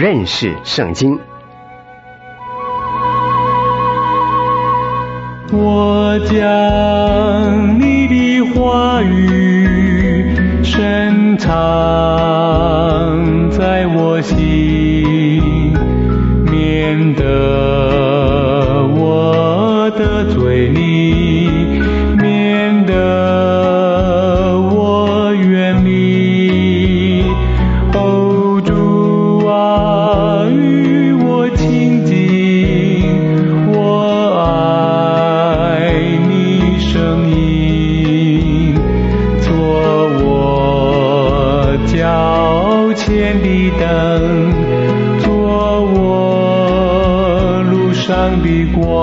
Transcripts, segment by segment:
认识圣经。 我将你的话语深藏在我心，免得我得罪你，免得我远离。哦，主啊，与我亲近，我爱你声音，做我脚前的灯，做我路上的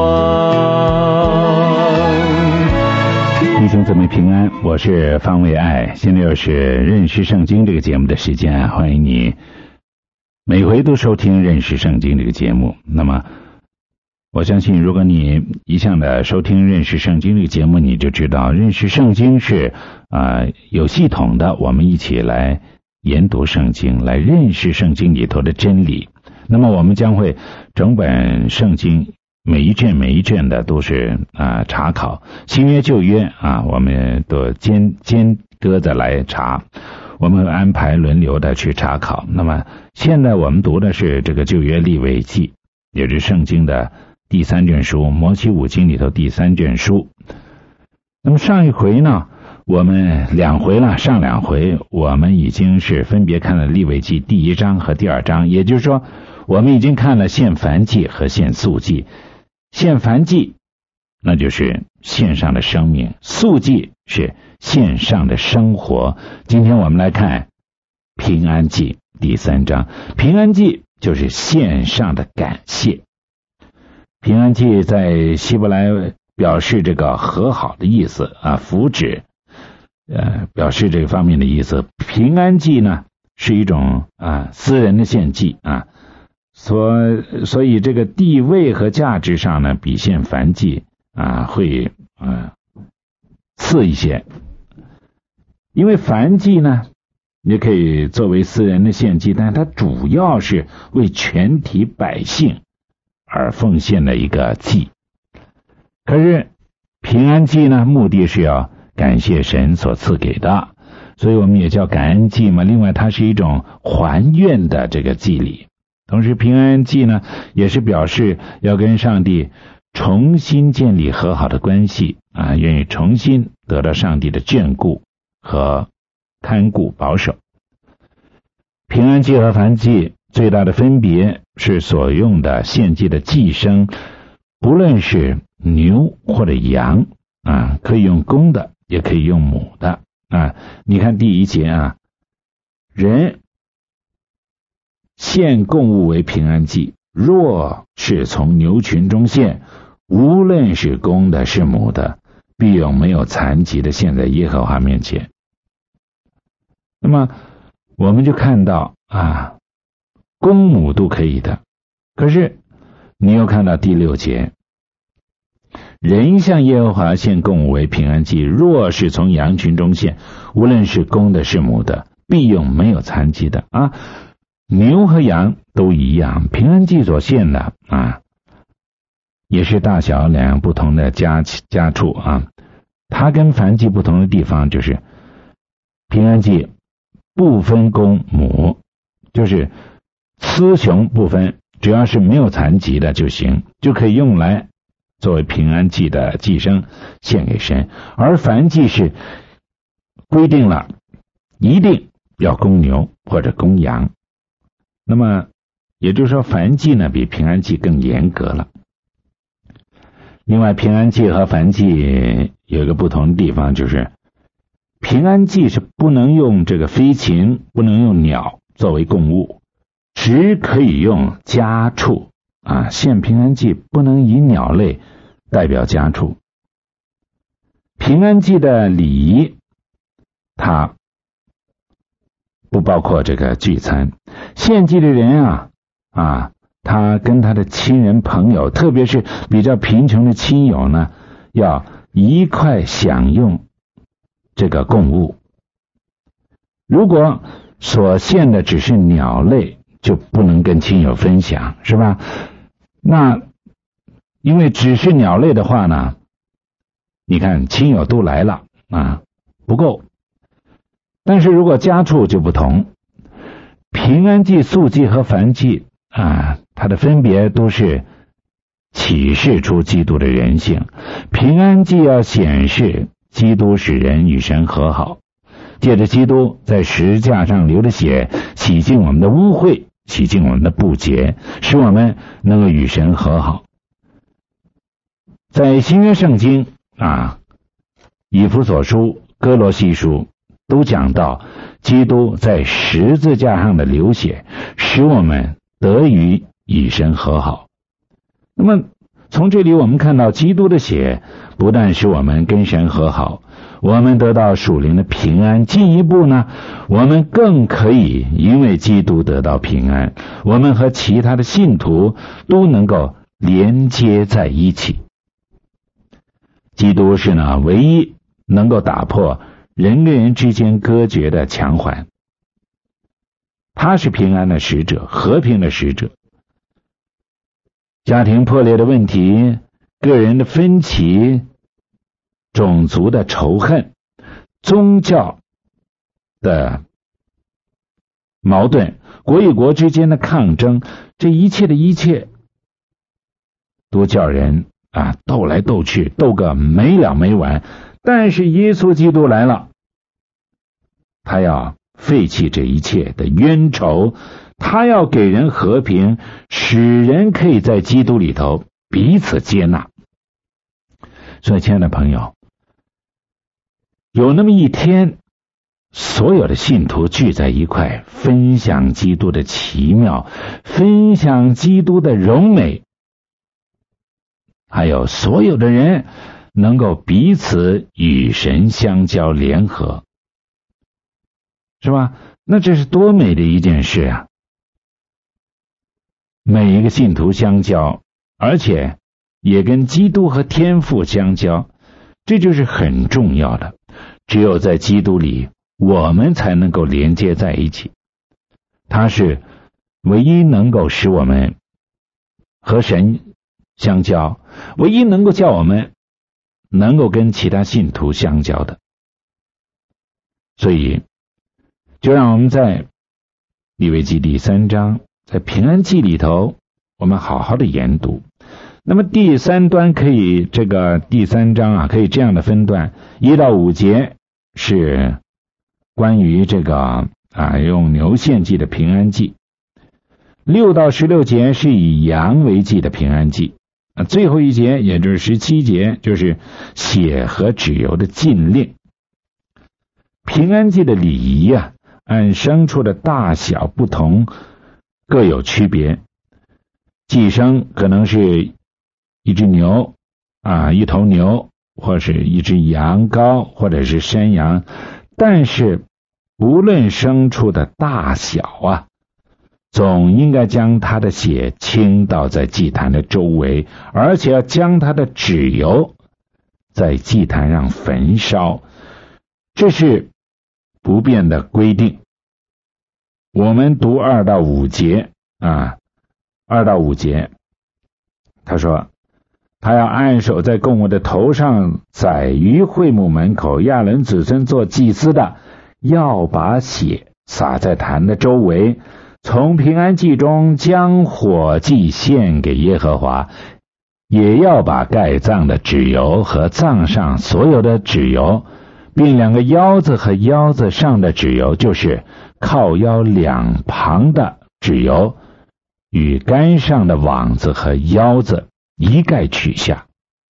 光。 弟兄姊妹平安，我是方卫爱。现在又是认识圣经这个节目的时间，欢迎你每回都收听认识圣经这个节目。那么我相信如果你一向的收听认识圣经这个节目，你就知道认识圣经是有系统的，我们一起来研读圣经，来认识圣经里头的真理。那么我们将会整本圣经每一卷的都是查考，新约旧约我们都间隔的来查，我们会安排轮流的去查考。那么现在我们读的是这个旧约利未记，也是圣经的第三卷书，摩西五经里头第三卷书。那么上一回呢，我们上两回我们已经是分别看了利未记第一章和第二章，也就是说我们已经看了献燔祭和献素祭。献燔祭那就是献上的生命，素祭是献上的生活。今天我们来看平安祭第三章，平安祭就是献上的感谢。平安祭在希伯来表示这个和好的意思福祉，表示这个方面的意思。平安祭呢是一种私人的献祭所以这个地位和价值上呢，比献燔祭会次一些。因为燔祭呢也可以作为私人的献祭，但它主要是为全体百姓而奉献的一个祭。可是平安祭呢，目的是要感谢神所赐给的，所以我们也叫感恩祭嘛。另外它是一种还愿的这个祭礼。同时平安祭呢也是表示要跟上帝重新建立和好的关系愿意重新得到上帝的眷顾和看顾保守。平安祭和燔祭最大的分别是所用的献祭的祭牲，不论是牛或者羊可以用公的也可以用母的你看第一节人献供物为平安祭，若是从牛群中献，无论是公的是母的，必用没有残疾的献在耶和华面前。那么我们就看到公母都可以的。可是你又看到第6节，人向耶和华献供物为平安祭，若是从羊群中献，无论是公的是母的，必用没有残疾的牛和羊都一样，平安祭所献的也是大小两样不同的家畜它跟燔祭不同的地方就是平安祭不分公母，就是雌雄不分，只要是没有残疾的就行，就可以用来作为平安祭的祭牲献给神。而燔祭是规定了一定要公牛或者公羊，那么也就是说燔祭呢比平安祭更严格了。另外平安祭和燔祭有一个不同的地方，就是平安祭是不能用这个飞禽，不能用鸟作为供物，只可以用家畜献平安祭不能以鸟类代表家畜。平安祭的礼仪它不包括这个聚餐，献祭的人他跟他的亲人朋友，特别是比较贫穷的亲友呢，要一块享用这个供物。如果所献的只是鸟类， 就不能跟亲友分享，是吧？那因为只是鸟类的话呢，你看亲友都来了啊，不够。但是如果家畜就不同，平安祭、素祭和燔祭啊，它的分别都是启示出基督的人性。平安祭要显示基督使人与神和好，借着基督在十字架上流的血，洗净我们的污秽，洗净我们的不洁，使我们能够与神和好。在新约圣经啊，以弗所书、哥罗西书都讲到基督在十字架上的流血，使我们得以与神和好。那么从这里我们看到，基督的血不但使我们跟神和好，我们得到属灵的平安，进一步呢，我们更可以因为基督得到平安，我们和其他的信徒都能够连接在一起。基督是呢唯一能够打破人跟人之间隔绝的墙环，他是平安的使者，和平的使者。家庭破裂的问题，个人的分歧，种族的仇恨，宗教的矛盾，国与国之间的抗争，这一切的一切都叫人斗来斗去，斗个没了没完。但是耶稣基督来了，他要废弃这一切的冤仇，他要给人和平，使人可以在基督里头彼此接纳。所以亲爱的朋友，有那么一天，所有的信徒聚在一块，分享基督的奇妙，分享基督的荣美，还有所有的人能够彼此与神相交联合，是吧？那这是多美的一件事啊！每一个信徒相交，而且也跟基督和天父相交，这就是很重要的。只有在基督里，我们才能够连接在一起。他是唯一能够使我们和神相交，唯一能够叫我们能够跟其他信徒相交的。所以就让我们在利未记第3章，在平安记里头，我们好好的研读。那么第3端可以，这个第3章可以这样的分段，1到5节是关于这个用牛献祭的平安祭，6到16节是以羊为祭的平安祭，最后一节也就是17节就是血和脂油的禁令。平安祭的礼仪按牲畜的大小不同各有区别，祭牲可能是一只牛一头牛，或是一只羊羔，或者是山羊，但是不论牲畜的大小总应该将它的血倾倒在祭坛的周围，而且要将它的脂油在祭坛上焚烧，这是不变的规定。我们读2到5节2到5节，他说他要按手在供物的头上，宰于会幕门口，亚伦子孙做祭司的要把血洒在坛的周围，从平安祭中将火祭献给耶和华，也要把盖脏的脂油和脏上所有的脂油，并2个腰子和腰子上的脂油，就是靠腰2旁的脂油，与杆上的网子和腰子一概取下。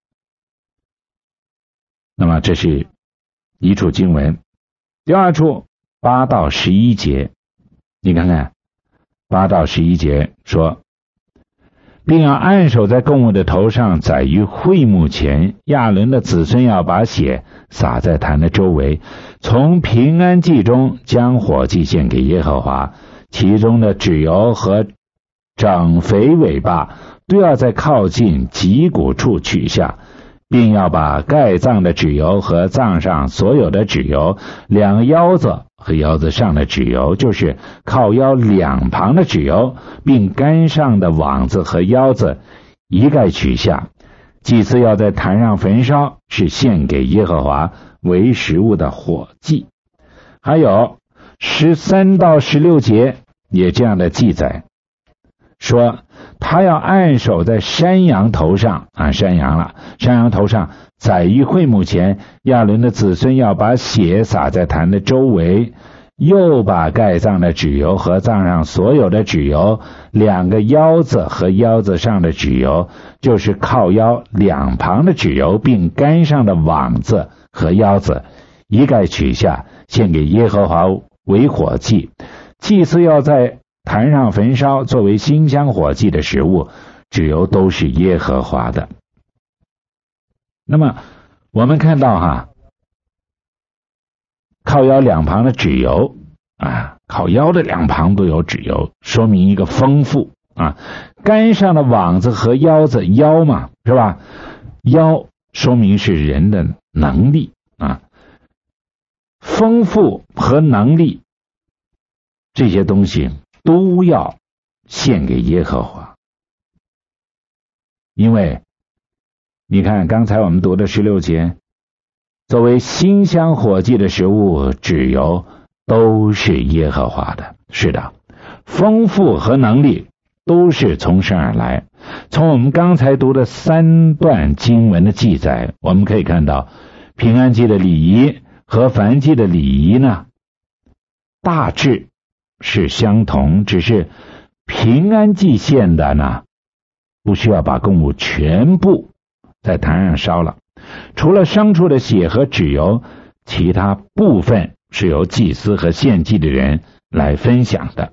那么这是一处经文。第二处8到11节，你看看8到11节说，并要按手在供物的头上，宰于会幕前，亚伦的子孙要把血洒在坛的周围，从平安祭中将火祭献给耶和华，其中的脂油和整肥尾巴都要在靠近脊骨处取下， 并要把盖脏的脂油和脏上所有的脂油，两个腰子和腰子上的脂油，就是靠腰两旁的脂油，并杆上的网子和腰子一概取下。祭司要在坛上焚烧，是献给耶和华为食物的火祭。还有13到16节也这样的记载，说他要按手在山羊头上山羊头上，宰于会幕前，亚伦的子孙要把血洒在坛的周围，又把盖脏的脂油和脏上所有的脂油，两个腰子和腰子上的脂油，就是靠腰两旁的脂油，并杆上的网子和腰子，一概取下，献给耶和华为火祭。祭司要在坛上焚烧，作为馨香火祭的食物，脂油都是耶和华的。那么我们看到靠腰两旁的脂油靠腰的两旁都有脂油，说明一个丰富杆上的网子和腰子，腰嘛是吧？腰说明是人的能力丰富和能力这些东西都要献给耶和华。因为你看刚才我们读的16节，作为馨香火祭的食物，脂油都是耶和华的。是的，丰富和能力都是从神而来。从我们刚才读的3段经文的记载，我们可以看到平安祭的礼仪和燔祭的礼仪呢，大致是相同，只是平安祭献的呢，不需要把供物全部在坛上烧了，除了牲畜的血和脂油，其他部分是由祭司和献祭的人来分享的。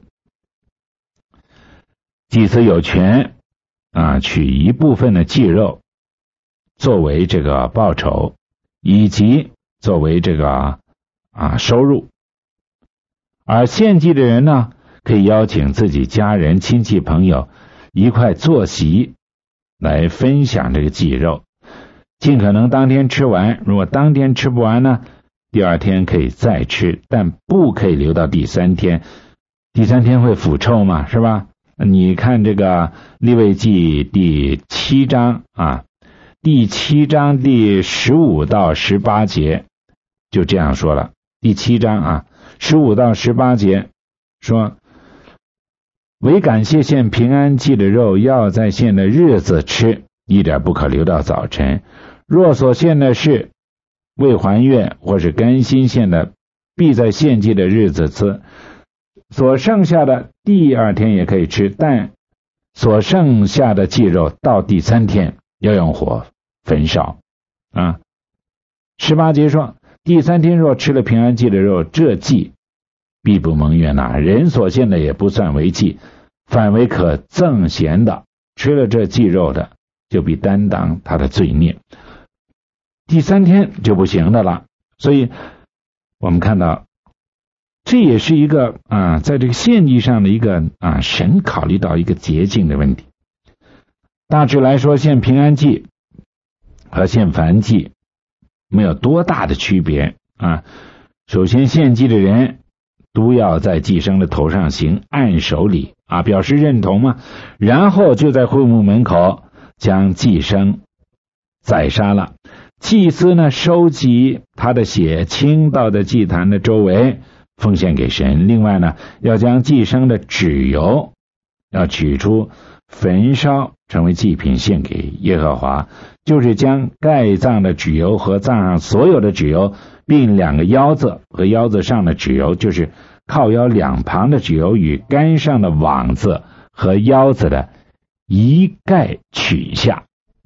祭司有权取一部分的祭肉作为这个报酬，以及作为这个收入。而献祭的人呢，可以邀请自己家人、亲戚、朋友一块坐席来分享这个祭肉，尽可能当天吃完。如果当天吃不完呢，第2天可以再吃，但不可以留到第3天。第3天会腐臭嘛，是吧？你看这个利未记第7章第7章第15到18节就这样说了。第7章15到18节说，唯感谢献平安祭的肉，要在献的日子吃，一点不可留到早晨。若所献的是未还愿或是甘心献的，必在献祭的日子吃。所剩下的第2天也可以吃，但所剩下的祭肉到第3天要用火焚烧。18节说，第3天若吃了平安祭的肉，这祭必不蒙悦纳，人所献的也不算为祭，反为可赠咸的。吃了这祭肉的，就必担当他的罪孽。第3天就不行的了。所以我们看到这也是一个在这个献祭上的一个神考虑到一个洁净的问题。大致来说，献平安祭和献燔祭没有多大的区别首先献祭的人都要在祭牲的头上行按手礼表示认同嘛，然后就在会幕门口将祭牲宰杀了。祭司呢，收集他的血，倾倒在祭坛的周围，奉献给神。另外呢，要将祭牲的脂油要取出，焚烧成为祭品献给耶和华，就是将盖脏的脂油和脏上所有的脂油，并2个腰子和腰子上的脂油，就是靠腰两旁的脂油与杆上的网子和腰子的一概取下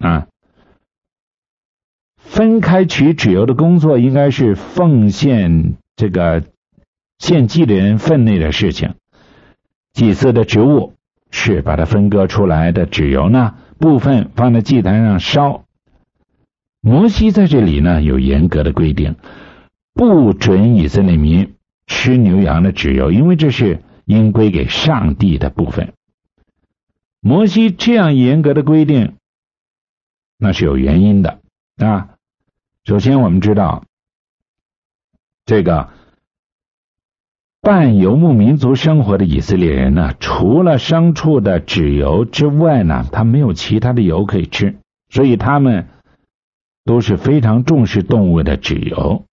分开取脂油的工作应该是奉献这个献祭的人分内的事情。祭司的职务是把它分割出来的脂油呢，部分放在祭坛上烧。摩西在这里呢有严格的规定，不准以色列民吃牛羊的脂油，因为这是应归给上帝的部分。摩西这样严格的规定，那是有原因的。 首先我们知道，这个半游牧民族生活的以色列人呢，除了牲畜的脂油之外呢，他没有其他的油可以吃，所以他们都是非常重视动物的脂油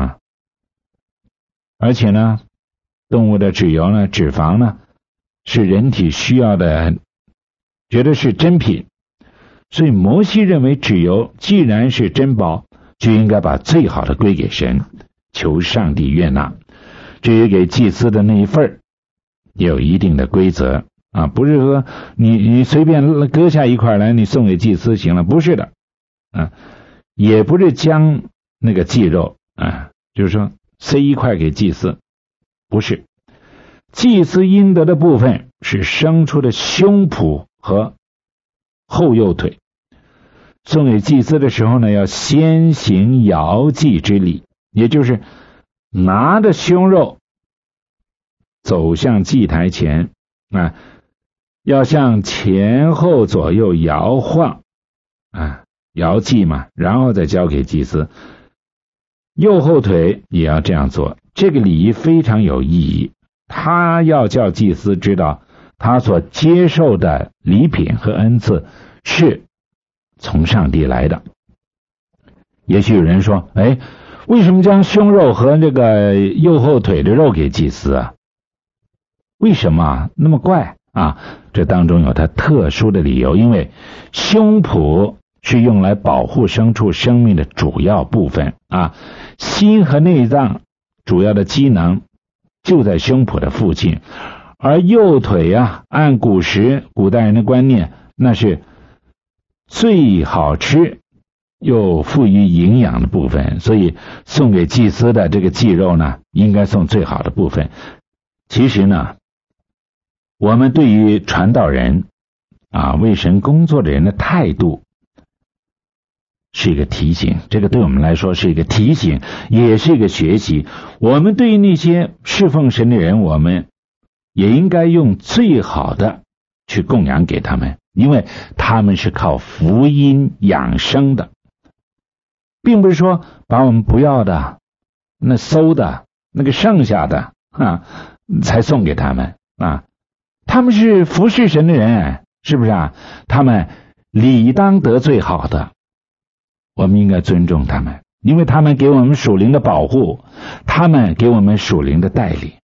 而且呢，动物的脂油呢，脂肪呢，是人体需要的，觉得是珍品。所以摩西认为脂油既然是珍宝，就应该把最好的归给神，求上帝悦纳。至于给祭司的那一份也有一定的规则不是说你随便割下一块来你送给祭司行了，不是的也不是将那个祭肉就是说塞一块给祭司，不是。祭司应得的部分是牲畜的胸脯和后右腿，送给祭司的时候呢，要先行摇祭之礼，也就是拿着胸肉走向祭台前要向前后左右摇晃摇祭嘛，然后再交给祭司。右后腿也要这样做，这个礼仪非常有意义，他要叫祭司知道他所接受的礼品和恩赐是从上帝来的。也许有人说，为什么将胸肉和这个右后腿的肉给祭司为什么那么怪这当中有它特殊的理由，因为胸脯是用来保护牲畜生命的主要部分心和内脏主要的机能就在胸脯的附近，而右腿按古代人的观念，那是最好吃又富于营养的部分，所以送给祭司的这个祭肉呢，应该送最好的部分。其实呢，我们对于传道人为神工作的人的态度是一个提醒，这个对我们来说是一个提醒，也是一个学习。我们对于那些侍奉神的人，我们也应该用最好的去供养给他们，因为他们是靠福音养生的，并不是说把我们不要的那馊的那个剩下的才送给他们他们是服侍神的人，是不是他们理当得最好的，我们应该尊重他们，因为他们给我们属灵的保护，他们给我们属灵的带领。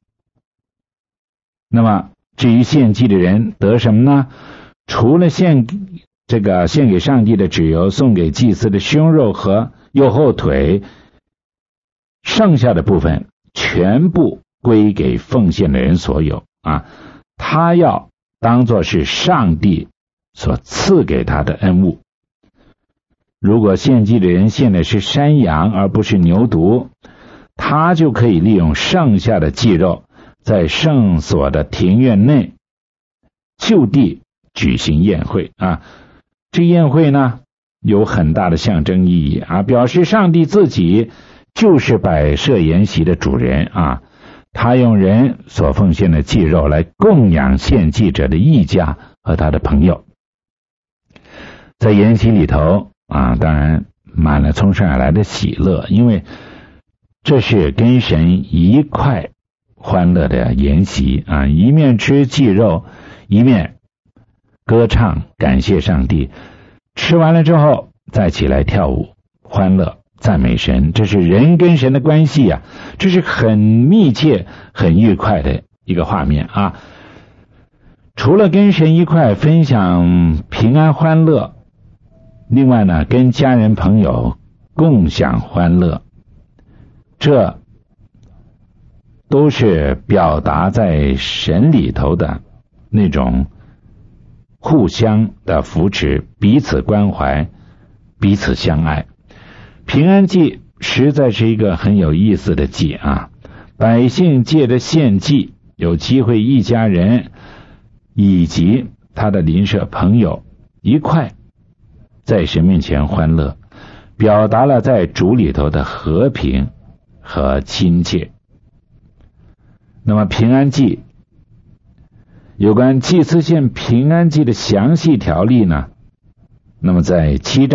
那么至于献祭的人得什么呢？除了献给上帝的脂油，送给祭司的胸肉和右后腿，剩下的部分全部归给奉献的人所有他要当作是上帝所赐给他的恩物。如果献祭的人献的是山羊而不是牛犊，他就可以利用剩下的祭肉，在圣所的庭院内就地举行宴会这宴会呢有很大的象征意义表示上帝自己就是摆设筵席的主人他用人所奉献的祭肉来供养献祭者的义家和他的朋友。在筵席里头当然满了从上而来的喜乐，因为这是跟神一块欢乐的筵席一面吃祭肉，一面歌唱感谢上帝，吃完了之后再起来跳舞欢乐赞美神，这是人跟神的关系这是很密切很愉快的一个画面除了跟神一块分享平安欢乐，另外呢跟家人朋友共享欢乐，这都是表达在神里头的那种互相的扶持，彼此关怀，彼此相爱。平安祭实在是一个很有意思的祭百姓借着献祭有机会一家人以及他的邻舍朋友一块在神面前欢乐，表达了在主里头的和平和亲切。那么平安祭有关祭司献平安祭的详细条例呢，那么在7章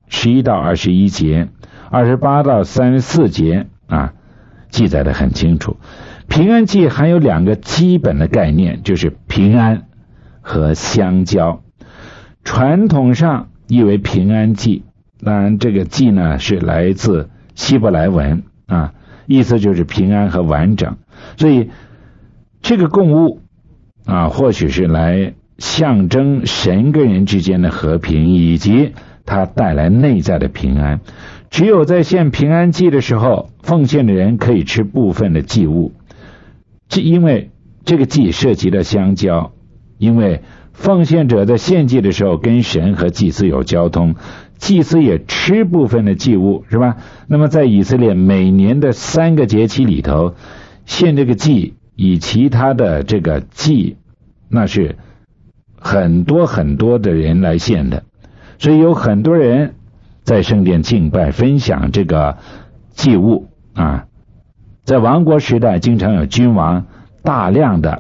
11到21节、28到34节记载得很清楚。平安祭还有2个基本的概念，就是平安和相交。传统上译为平安祭，当然这个祭呢是来自希伯来文意思就是平安和完整。所以这个供物或许是来象征神跟人之间的和平，以及它带来内在的平安。只有在献平安祭的时候，奉献的人可以吃部分的祭物，因为这个祭涉及到相交，因为奉献者在献祭的时候跟神和祭司有交通，祭司也吃部分的祭物，是吧？那么在以色列每年的3个节期里头，献这个祭以其他的这个祭，那是很多很多的人来献的，所以有很多人在圣殿敬拜分享这个祭物在王国时代经常有君王大量的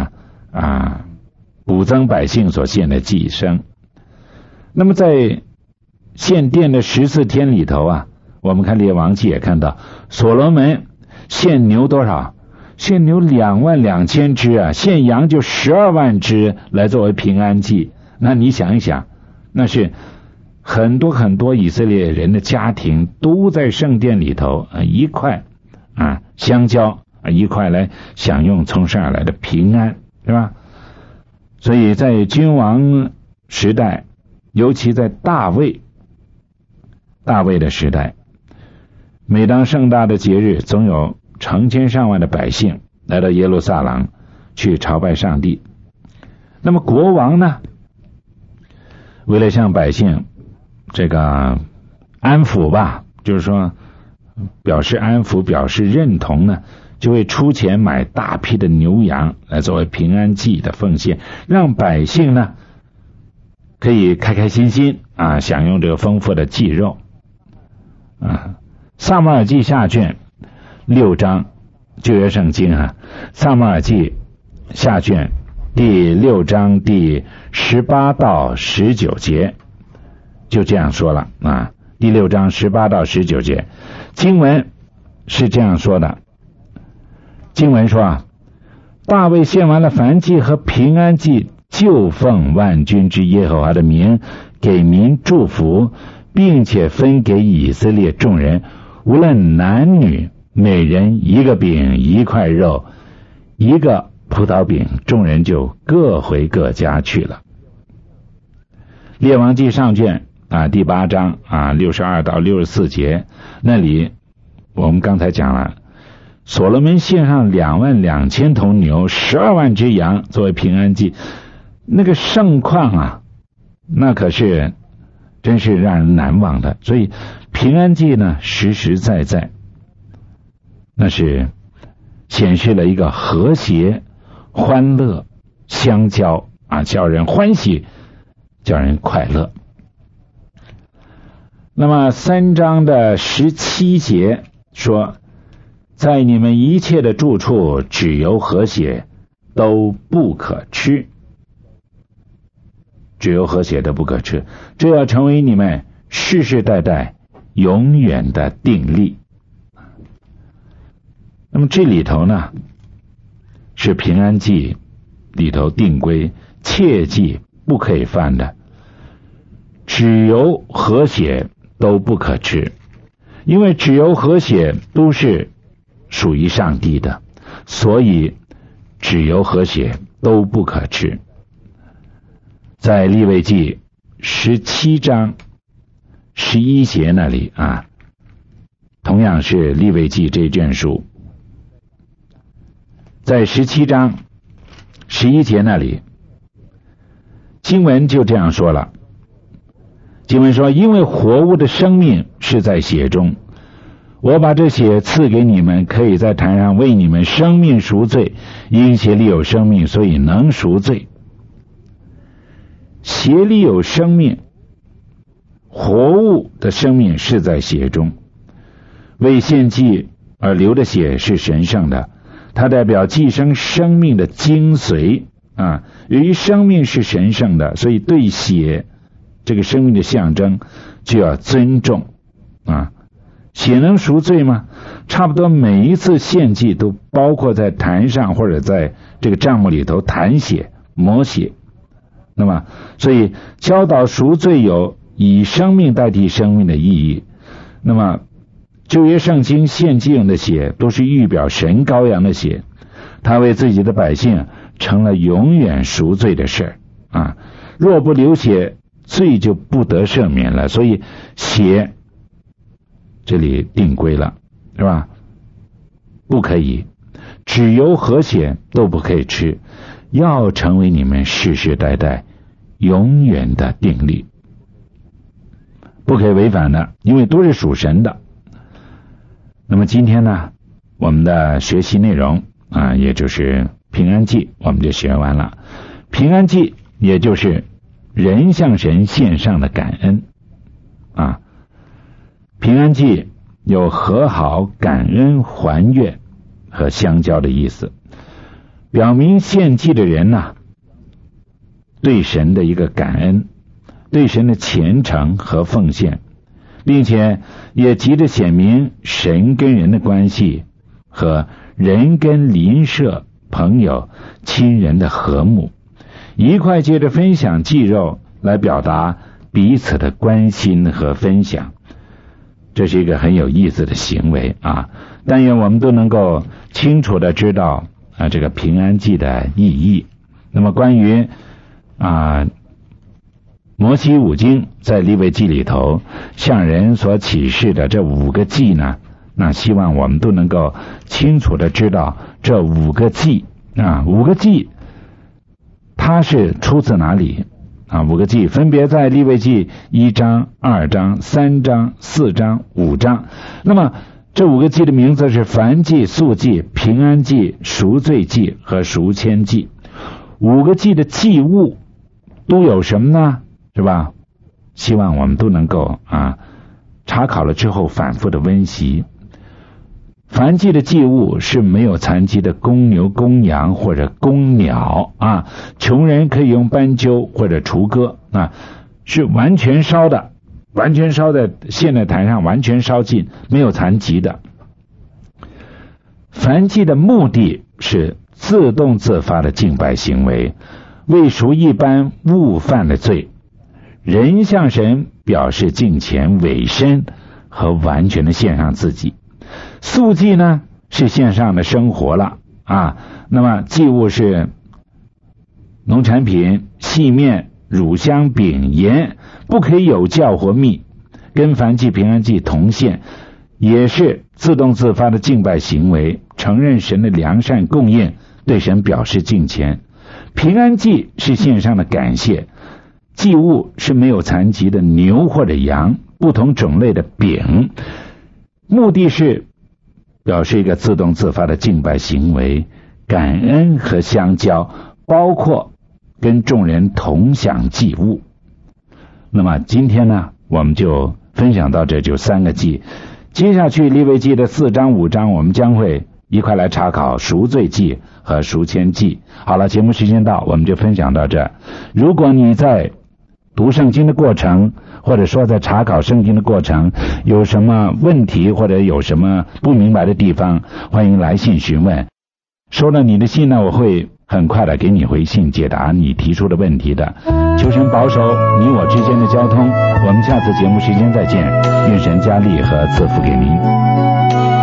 补增百姓所献的祭牲。那么在献殿的14天里头我们看列王记也看到，所罗门献牛多少？献牛22000只献羊就12万只来作为平安祭。那你想一想，那是很多很多以色列人的家庭都在圣殿里头一块相交一块来享用从上而来的平安，是吧？所以在君王时代，尤其在大卫的时代，每当盛大的节日，总有成千上万的百姓来到耶路撒冷去朝拜上帝。那么国王呢，为了向百姓这个安抚吧，就是说表示安抚，表示认同呢，就会出钱买大批的牛羊来作为平安祭的奉献，让百姓呢可以开开心心享用这个丰富的祭肉撒母耳记下卷6章，旧约圣经撒母耳记下卷第6章第18到19节就这样说了第6章18到19节经文是这样说的。经文说大卫献完了燔祭和平安祭，就奉万军之耶和华的名给民祝福，并且分给以色列众人，无论男女，每人1个饼1块肉1个葡萄饼，众人就各回各家去了。列王记上卷第8章62到64节，那里我们刚才讲了，所罗门献上22000头牛，12万只羊作为平安祭，那个盛况那可是真是让人难忘的。所以平安祭呢，实实在在那是显示了一个和谐、欢乐、相交叫人欢喜，叫人快乐。那么3章的17节说，在你们一切的住处，脂油和血都不可吃，脂油和血都不可吃，这要成为你们世世代代永远的定例。那么这里头呢，是平安祭里头定规，切记不可以犯的，脂油和血都不可吃，因为脂油和血都是属于上帝的，所以脂油和血都不可吃。在利未记17章11节那里同样是利未记这卷书，在17章11节那里经文就这样说了。经文说，因为活物的生命是在血中，我把这血赐给你们，可以在坛上为你们生命赎罪，因血里有生命，所以能赎罪。血里有生命，活物的生命是在血中，为献祭而流的血是神圣的，它代表寄生生命的精髓由于生命是神圣的，所以对血这个生命的象征，就要尊重啊。血能赎罪吗？差不多每一次献祭都包括在坛上或者在这个帐幕里头弹血抹血。那么所以教导赎罪有以生命代替生命的意义。那么旧约圣经献祭用的血都是预表神羔羊的血，他为自己的百姓成了永远赎罪的事啊。若不流血，罪就不得赦免了。所以血这里定规了，是吧？不可以，脂油和血都不可以吃，要成为你们世世代代永远的定律，不可以违反的，因为都是属神的。那么今天呢，我们的学习内容啊，也就是平安祭，我们就学完了。平安祭也就是人向神献上的感恩啊。平安祭有和好、感恩、还愿和相交的意思，表明献祭的人呢，对神的一个感恩，对神的虔诚和奉献，并且也急着显明神跟人的关系和人跟邻舍、朋友、亲人的和睦，一块接着分享祭肉来表达彼此的关心和分享。这是一个很有意思的行为啊！但愿我们都能够清楚的知道啊这个平安祭的意义。那么关于摩西五经在利未记里头向人所启示的这5个祭呢，那希望我们都能够清楚的知道这5个祭啊，5个祭它是出自哪里啊？5个祭分别在利未记1章、2章、3章、4章、5章。那么这5个祭的名字是燔祭、素祭、平安祭、赎罪祭和赎愆祭。5个祭的祭物都有什么呢？是吧？希望我们都能够查考了之后反复的温习。燔祭的祭物是没有残疾的公牛、公羊或者公鸟啊，穷人可以用斑鸠或者雏鸽啊，是完全烧的，完全烧在献在坛上，完全烧尽，没有残疾的。燔祭的目的是自动自发的敬拜行为，为赎一般误犯的罪。人向神表示敬虔、委身和完全的献上自己。素祭呢是献上的生活了啊，那么祭物是农产品、细面、乳香、饼、盐，不可以有酵或蜜，跟燔祭、平安祭同献，也是自动自发的敬拜行为，承认神的良善供应，对神表示敬虔。平安祭是献上的感谢，祭物是没有残疾的牛或者羊，不同种类的饼，目的是表示一个自动自发的敬拜行为，感恩和相交，包括跟众人同享祭物。那么今天呢，我们就分享到这，就3个祭。接下去利未记的4章5章，我们将会一块来查考赎罪祭和赎愆祭。好了，节目时间到，我们就分享到这。如果你在读圣经的过程，或者说在查考圣经的过程有什么问题，或者有什么不明白的地方，欢迎来信询问。收了你的信呢，我会很快的给你回信，解答你提出的问题的。求神保守你我之间的交通，我们下次节目时间再见，愿神加力和赐福给您。